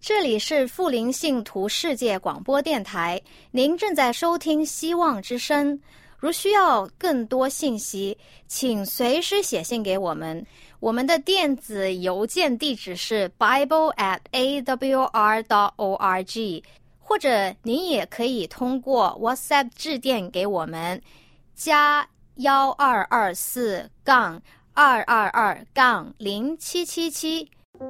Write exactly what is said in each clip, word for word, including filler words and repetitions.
这里是富林信徒世界广播电台，您正在收听希望之声。如需要更多信息，请随时写信给我们。我们的电子邮件地址是 bible at a w r dot org， 或者您也可以通过 WhatsApp 致电给我们，加幺二二四杠二二二杠零七七七。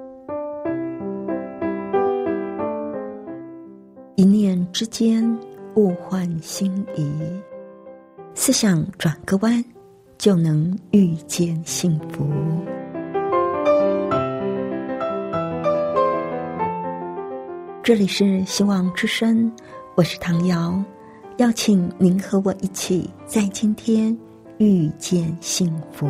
一念之间，物换星移，思想转个弯，就能遇见幸福。这里是希望之声，我是唐瑶，邀请您和我一起在今天遇见幸福。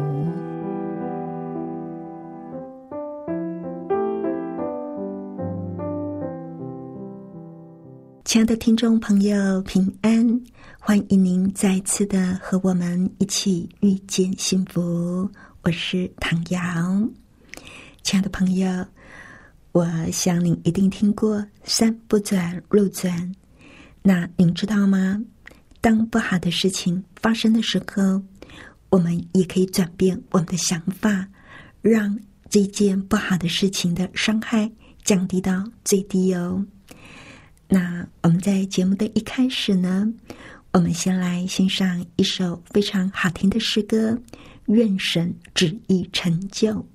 亲爱的听众朋友，平安，欢迎您再次的和我们一起遇见幸福。我是唐瑶。亲爱的朋友，我想您一定听过山不转路转，那您知道吗？当不好的事情发生的时候，我们也可以转变我们的想法，让这件不好的事情的伤害降低到最低哦。那我们在节目的一开始呢，我们先来欣赏一首非常好听的诗歌，愿神旨意成就。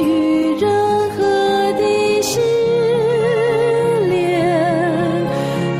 愿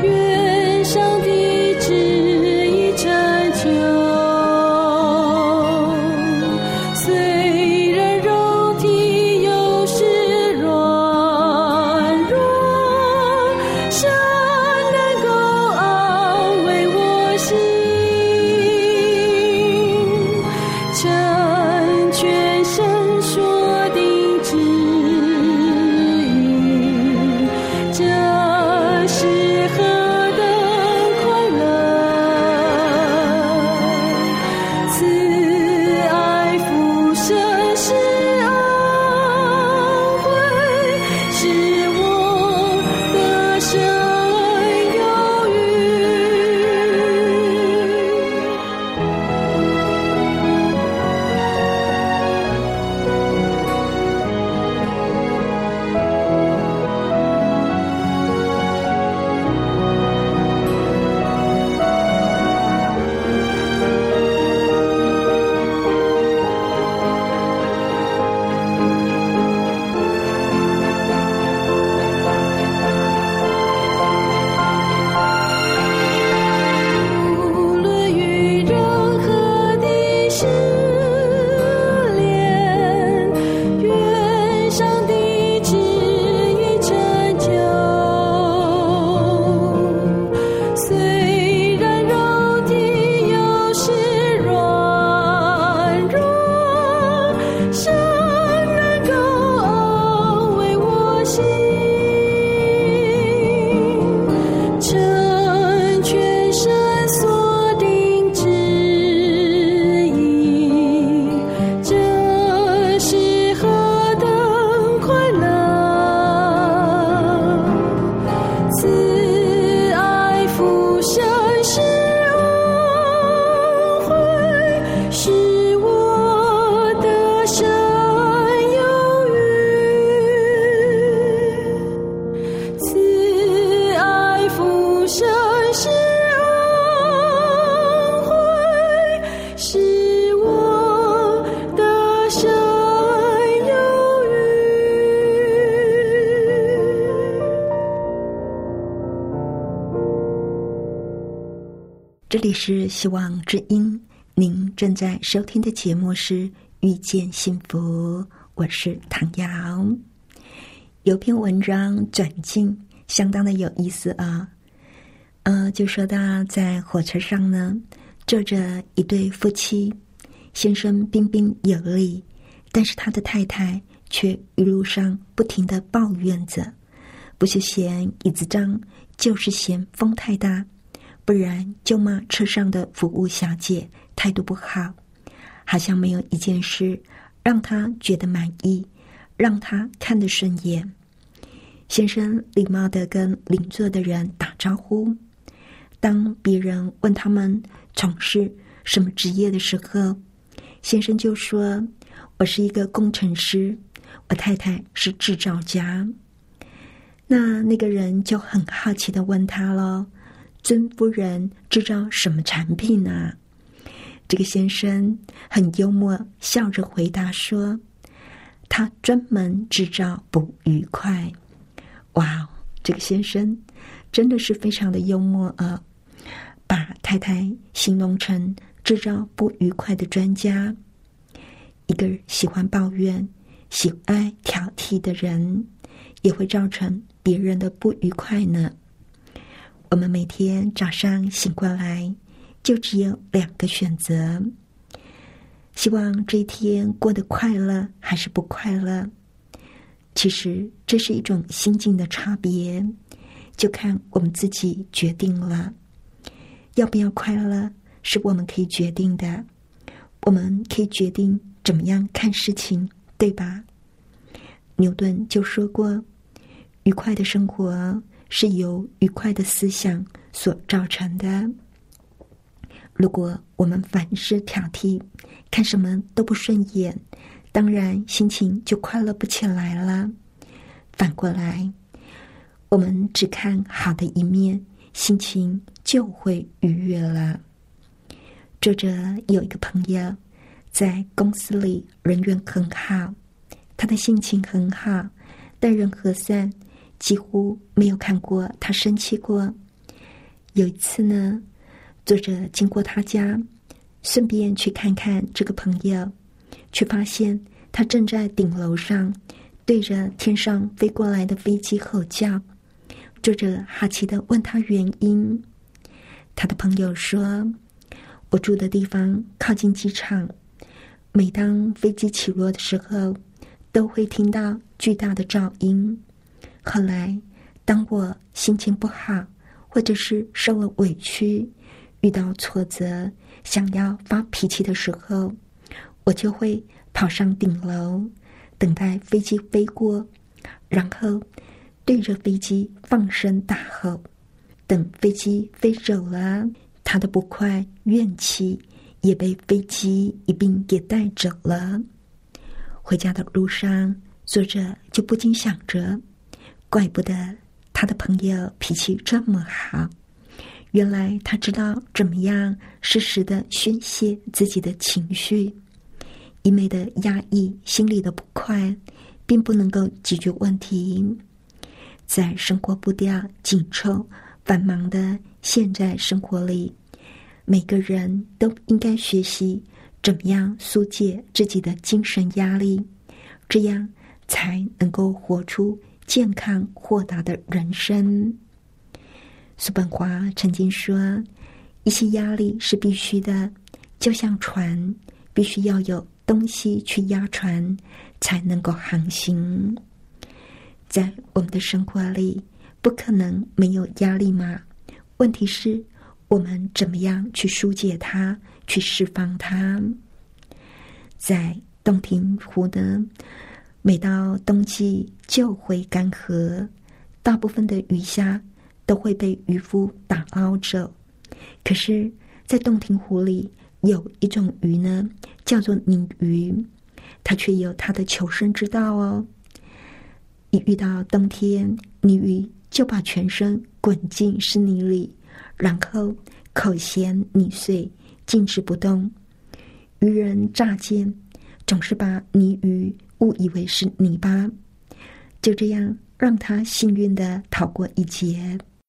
这里是希望之音，您正在收听的节目是遇见幸福，我是唐瑶。有篇文章转进相当的有意思啊，呃，就说到在火车上呢，坐着一对夫妻，先生彬彬有礼，但是他的太太却一路上不停地抱怨着，不是嫌椅子脏，就是嫌风太大，不然就骂车上的服务小姐态度不好，好像没有一件事让他觉得满意，让他看得顺眼。先生礼貌地跟邻座的人打招呼，当别人问他们从事什么职业的时候，先生就说：我是一个工程师，我太太是制造家。那那个人就很好奇地问他了：尊夫人制造什么产品啊？这个先生很幽默，笑着回答说：他专门制造不愉快。哇，这个先生真的是非常的幽默啊，把太太形容成制造不愉快的专家。一个喜欢抱怨、喜爱挑剔的人，也会造成别人的不愉快呢。我们每天早上醒过来，就只有两个选择：希望这一天过得快乐还是不快乐。其实这是一种心境的差别，就看我们自己决定了。要不要快乐是我们可以决定的，我们可以决定怎么样看事情，对吧？牛顿就说过，愉快的生活是由愉快的思想所造成的。如果我们凡事挑剔，看什么都不顺眼，当然心情就快乐不起来了。反过来，我们只看好的一面，心情就会愉悦了。作者有一个朋友在公司里人缘很好，他的性情很好，待人和善，几乎没有看过他生气过。有一次呢，作者经过他家，顺便去看看这个朋友，却发现他正在顶楼上对着天上飞过来的飞机吼叫。作者好奇地问他原因，他的朋友说：我住的地方靠近机场，每当飞机起落的时候，都会听到巨大的噪音。后来当我心情不好，或者是受了委屈，遇到挫折，想要发脾气的时候，我就会跑上顶楼，等待飞机飞过，然后对着飞机放声大吼。等飞机飞走了，他的不快怨气也被飞机一并给带走了。回家的路上，作者就不禁想着，怪不得他的朋友脾气这么好，原来他知道怎么样适时地宣泄自己的情绪。一味的压抑心里的不快，并不能够解决问题。在生活步调紧凑繁忙的现在生活里，每个人都应该学习怎么样疏解自己的精神压力，这样才能够活出健康豁达的人生。叔本华曾经说，一些压力是必须的，就像船必须要有东西去压船，才能够航行。在我们的生活里，不可能没有压力嘛？问题是我们怎么样去疏解它，去释放它。在洞庭湖呢，每到冬季就会干涸，大部分的鱼虾都会被渔夫打捞走。可是在洞庭湖里有一种鱼呢，叫做泥鱼，它却有它的求生之道哦。一遇到冬天，泥鱼就把全身滚进湿泥里，然后口衔泥碎，静止不动。渔人乍见总是把泥鱼误以为是泥巴，就这样让他幸运地逃过一劫。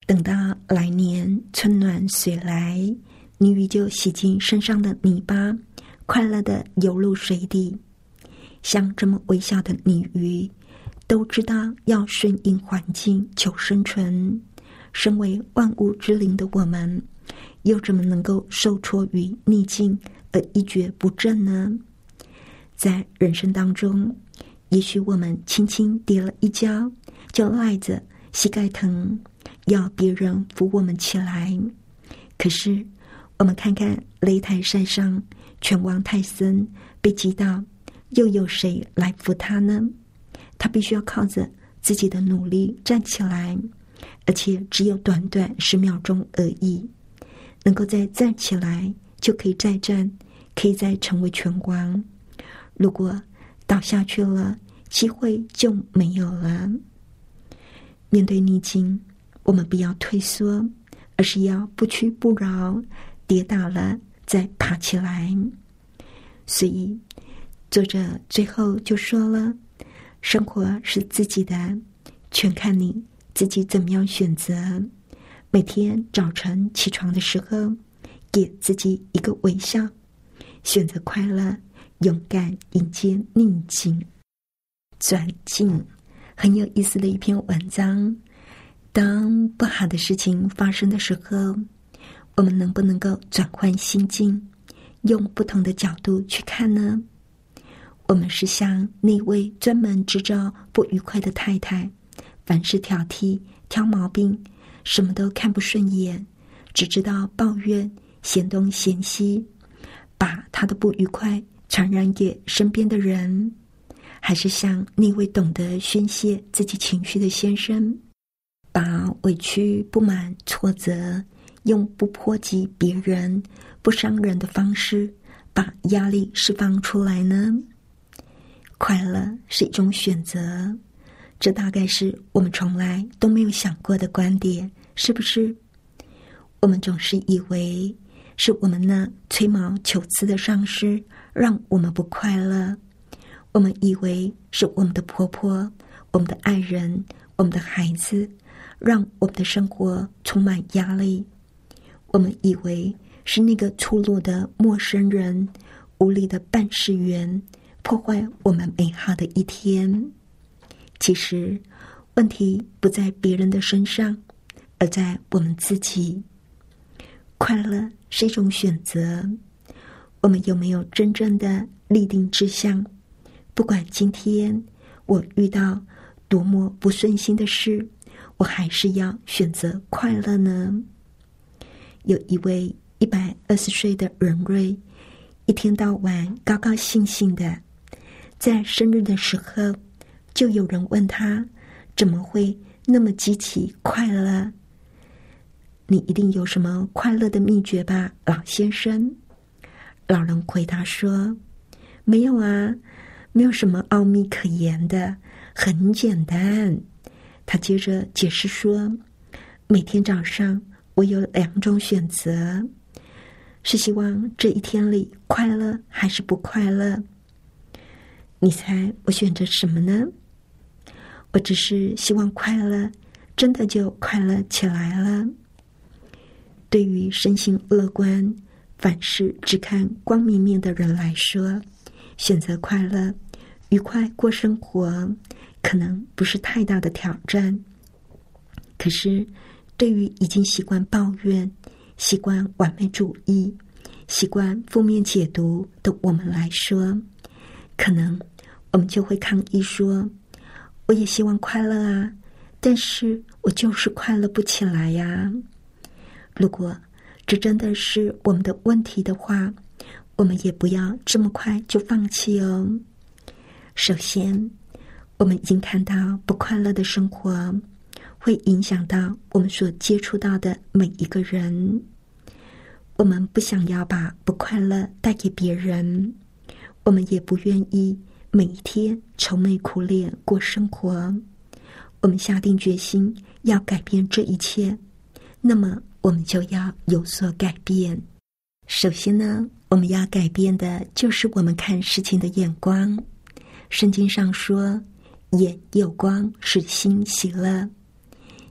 等到来年春暖水来，泥鱼就洗净身上的泥巴，快乐地游入水底。像这么微小的泥鱼，都知道要顺应环境求生存。身为万物之灵的我们，又怎么能够受挫于逆境而一蹶不振呢？在人生当中，也许我们轻轻跌了一跤，就赖着膝盖疼，要别人扶我们起来。可是我们看看擂台赛上拳王泰森被击倒，又有谁来扶他呢？他必须要靠着自己的努力站起来，而且只有短短十秒钟而已。能够再站起来，就可以再战，可以再成为拳王。如果倒下去了，机会就没有了。面对逆境，我们不要退缩，而是要不屈不挠，跌倒了再爬起来。所以作者最后就说了，生活是自己的，全看你自己怎么样选择。每天早晨起床的时候，给自己一个微笑，选择快乐，勇敢迎接逆境。转境，很有意思的一篇文章。当不好的事情发生的时候，我们能不能够转换心境，用不同的角度去看呢？我们是像那位专门制造不愉快的太太，凡事挑剔、挑毛病，什么都看不顺眼，只知道抱怨、嫌东嫌西，把他的不愉快传染给身边的人？还是像那位懂得宣泄自己情绪的先生，把委屈、不满、挫折用不波及别人、不伤人的方式把压力释放出来呢？快乐是一种选择，这大概是我们从来都没有想过的观点，是不是？我们总是以为是我们那吹毛求疵的上司让我们不快乐，我们以为是我们的婆婆、我们的爱人、我们的孩子让我们的生活充满压力，我们以为是那个粗鲁的陌生人、无理的办事员破坏我们美好的一天。其实问题不在别人的身上，而在我们自己。快乐是一种选择，我们有没有真正的立定志向？不管今天我遇到多么不顺心的事，我还是要选择快乐呢？有一位一百二十岁的人瑞，一天到晚高高兴兴的，在生日的时候，就有人问他，怎么会那么积极快乐？你一定有什么快乐的秘诀吧，老先生？老人回答说，没有啊，没有什么奥秘可言的，很简单。他接着解释说，每天早上我有两种选择，是希望这一天里快乐还是不快乐？你猜我选择什么呢？我只是希望快乐，真的就快乐起来了。对于身心乐观、凡事只看光明面的人来说，选择快乐、愉快过生活，可能不是太大的挑战。可是，对于已经习惯抱怨、习惯完美主义、习惯负面解读的我们来说，可能我们就会抗议说，我也希望快乐啊，但是我就是快乐不起来呀。如果这真的是我们的问题的话，我们也不要这么快就放弃哦。首先，我们已经看到不快乐的生活会影响到我们所接触到的每一个人，我们不想要把不快乐带给别人，我们也不愿意每一天愁眉苦脸过生活。我们下定决心要改变这一切，那么我们就要有所改变。首先呢，我们要改变的就是我们看事情的眼光。圣经上说，眼有光使心喜乐。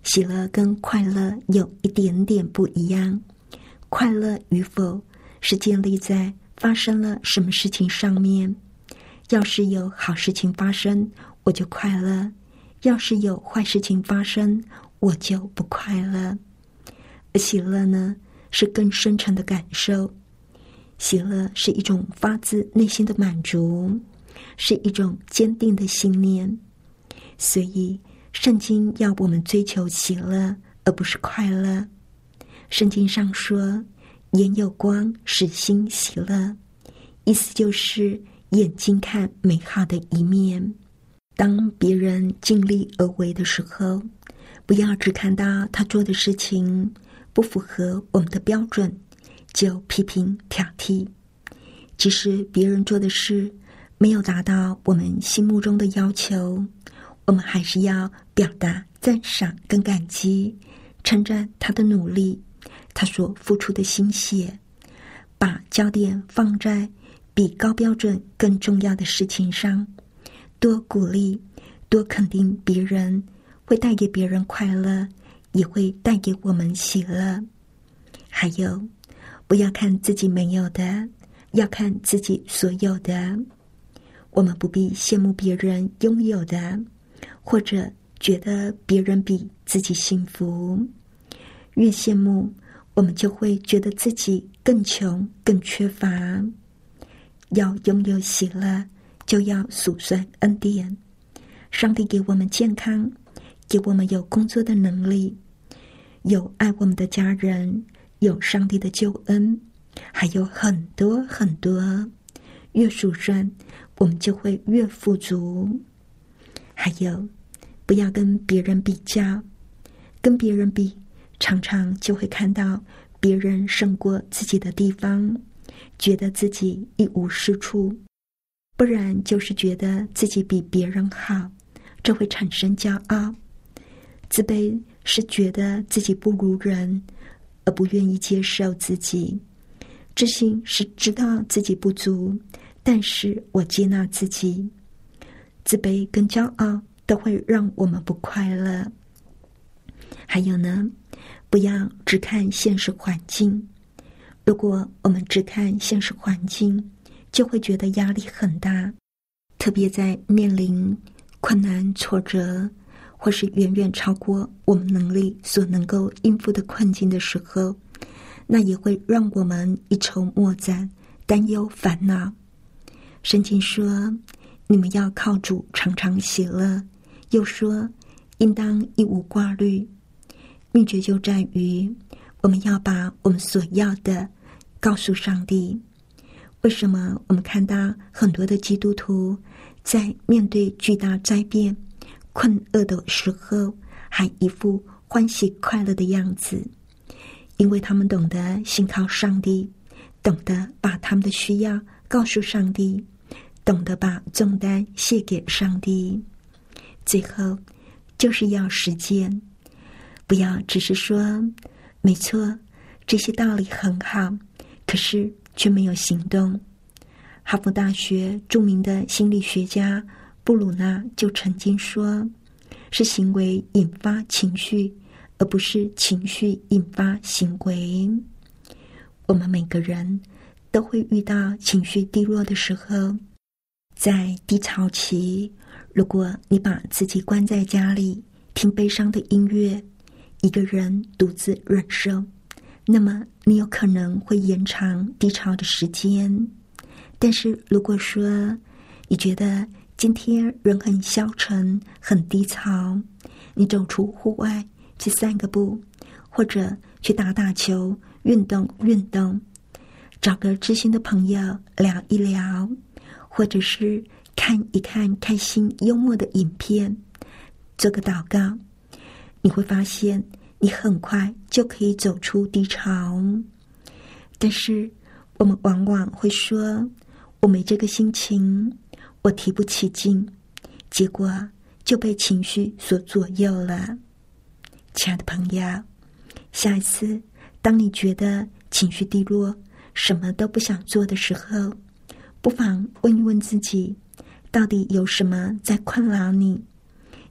喜乐跟快乐有一点点不一样。快乐与否是建立在发生了什么事情上面。要是有好事情发生，我就快乐；要是有坏事情发生，我就不快乐。而喜乐呢，是更深沉的感受。喜乐是一种发自内心的满足，是一种坚定的信念。所以圣经要我们追求喜乐，而不是快乐。圣经上说，眼有光，使心喜乐，意思就是眼睛看美好的一面。当别人尽力而为的时候，不要只看到他做的事情不符合我们的标准，就批评挑剔。即使别人做的事没有达到我们心目中的要求，我们还是要表达赞赏跟感激，称赞他的努力，他所付出的心血，把焦点放在比高标准更重要的事情上，多鼓励，多肯定别人，会带给别人快乐，也会带给我们喜乐。还有，不要看自己没有的，要看自己所有的。我们不必羡慕别人拥有的，或者觉得别人比自己幸福。越羡慕，我们就会觉得自己更穷、更缺乏。要拥有喜乐，就要数算恩典。上帝给我们健康，给我们有工作的能力，有爱我们的家人，有上帝的救恩，还有很多很多。越数算，我们就会越富足。还有，不要跟别人比较，跟别人比，常常就会看到别人胜过自己的地方，觉得自己一无是处，不然就是觉得自己比别人好，这会产生骄傲。自卑是觉得自己不如人，而不愿意接受自己。自信是知道自己不足，但是我接纳自己。自卑跟骄傲都会让我们不快乐。还有呢，不要只看现实环境。如果我们只看现实环境，就会觉得压力很大，特别在面临困难挫折，或是远远超过我们能力所能够应付的困境的时候，那也会让我们一筹莫展，担忧烦恼。圣经说，你们要靠主常常喜乐，又说应当一无挂虑。秘诀就在于我们要把我们所要的告诉上帝。为什么我们看到很多的基督徒在面对巨大灾变困厄的时候，还一副欢喜快乐的样子？因为他们懂得信靠上帝，懂得把他们的需要告诉上帝，懂得把重担卸给上帝。最后就是要实践，不要只是说没错，这些道理很好，可是却没有行动。哈佛大学著名的心理学家布鲁纳就曾经说，是行为引发情绪，而不是情绪引发行为。我们每个人都会遇到情绪低落的时候，在低潮期，如果你把自己关在家里，听悲伤的音乐，一个人独自忍受，那么你有可能会延长低潮的时间。但是如果说你觉得今天人很消沉，很低潮，你走出户外去散个步，或者去打打球，运动运动，找个知心的朋友聊一聊，或者是看一看开心幽默的影片，做个祷告，你会发现你很快就可以走出低潮。但是我们往往会说，我没这个心情，我提不起劲，结果就被情绪所左右了。亲爱的朋友，下一次当你觉得情绪低落，什么都不想做的时候，不妨问一问自己，到底有什么在困扰你？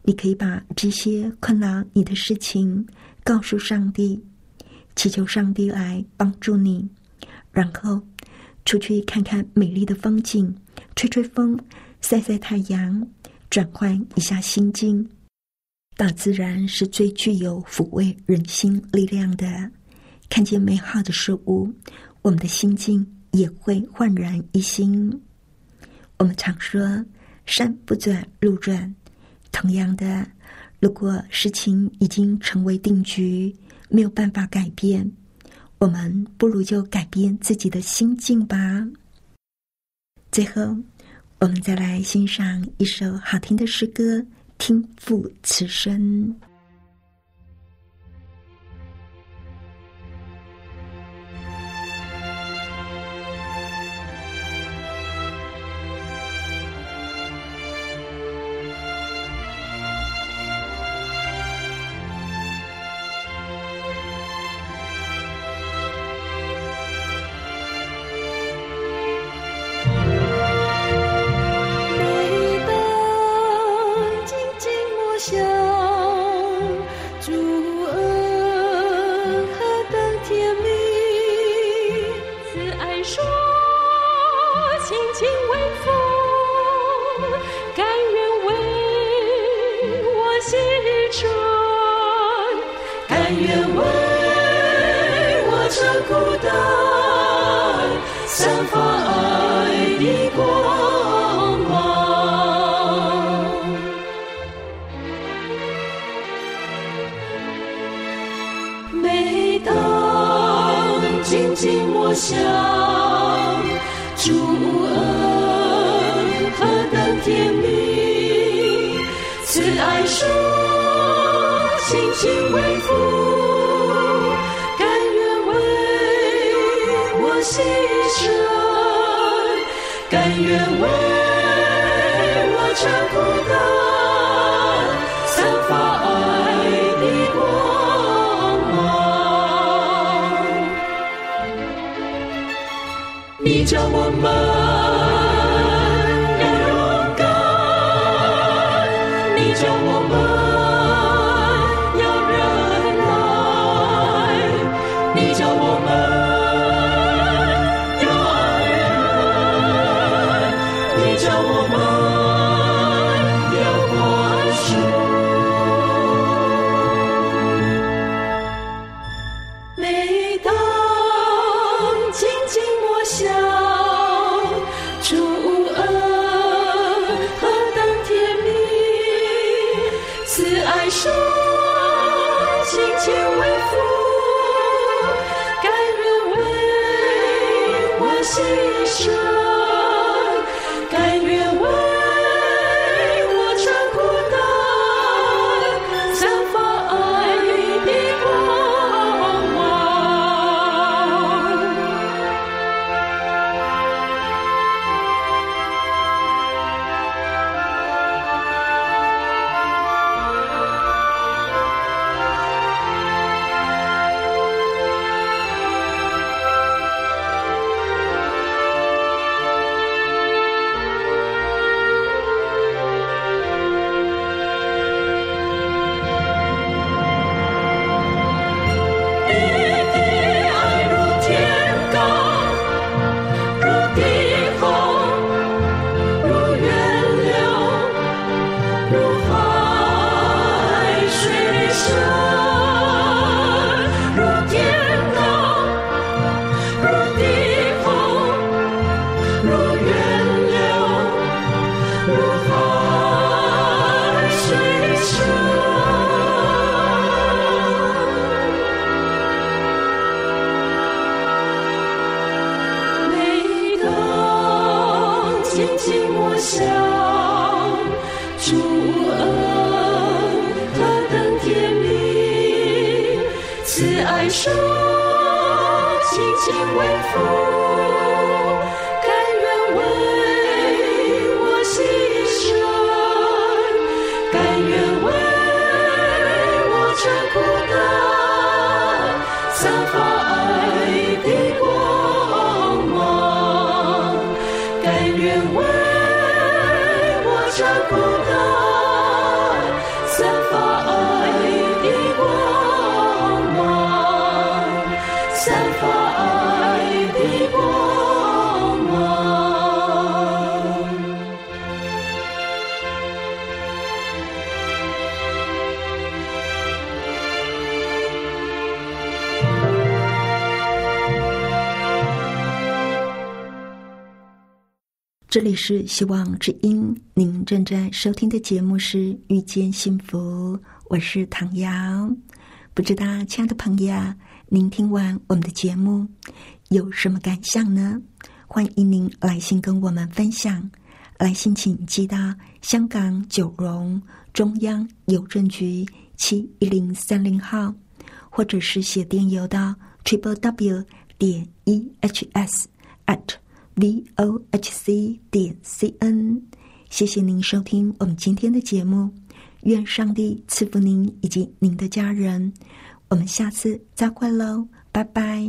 你可以把这些困扰你的事情告诉上帝，祈求上帝来帮助你，然后出去看看美丽的风景，吹吹风，晒晒太阳，转换一下心境。大自然是最具有抚慰人心力量的，看见美好的事物，我们的心境也会焕然一新。我们常说山不转路转，同样的，如果事情已经成为定局，没有办法改变，我们不如就改变自己的心境吧。最后，我们再来欣赏一首好听的诗歌，听父此声。 想主恩何等甜蜜，慈爱说亲情为父，甘愿为我牺牲，甘愿为我承苦担，散发爱的光芒。你叫我们要勇敢，你叫我们要忍耐，你叫我们要爱人，你叫我们要宽恕。每当静静默想主恩何等甜蜜，慈爱说亲情为父，甘愿为我牺牲，甘愿为我承苦担，散发爱的光芒。静静默想主恩何等甜蜜，慈爱说亲情为父，甘愿为我牺牲，甘愿为我承苦担，散发爱的光芒，甘愿为我承苦担， 散发爱的光芒。 这里是希望之音，您正在收听的节目是遇见幸福，我是唐瑶。不知道亲爱的朋友，您听完我们的节目有什么感想呢？欢迎您来信跟我们分享，来信请寄到香港九龙中央邮政局七一零三零号，或者是写电邮到 triple w 点 e h s at v o h c 点 c n。 谢谢您收听我们今天的节目，愿上帝赐福您以及您的家人，我们下次再会喽，拜拜。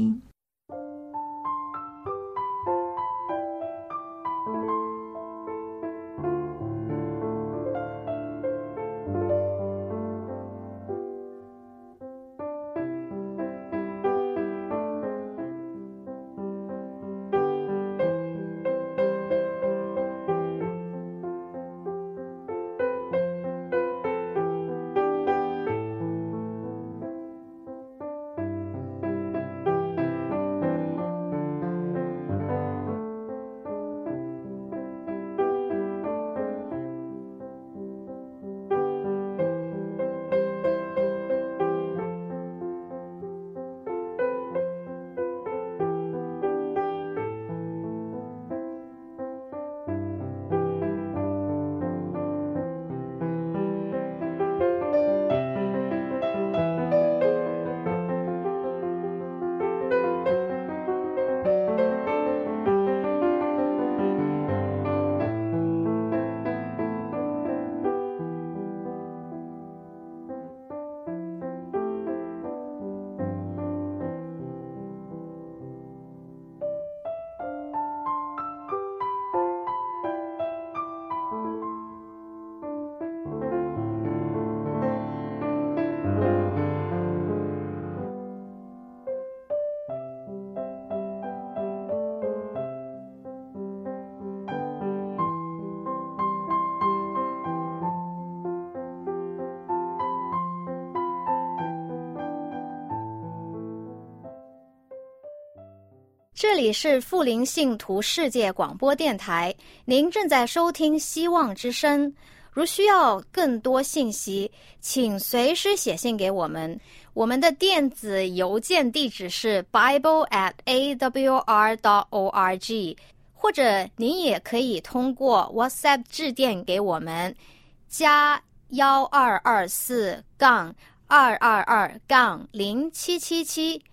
这里是富林信徒世界广播电台，您正在收听希望之声。如需要更多信息，请随时写信给我们，我们的电子邮件地址是 bible at a w r dot org， 或者您也可以通过 WhatsApp 致电给我们，加幺二二四杠二二二杠零七七七。